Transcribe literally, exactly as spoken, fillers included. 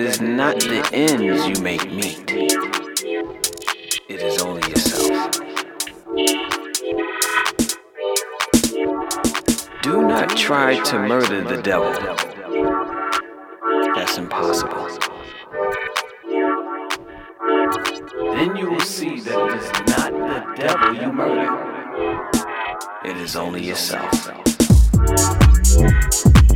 is not the ends you make meet. It is only yourself. Do not try to murder the devil. That's impossible. Then you will see that it is not the devil you murder. It is only yourself.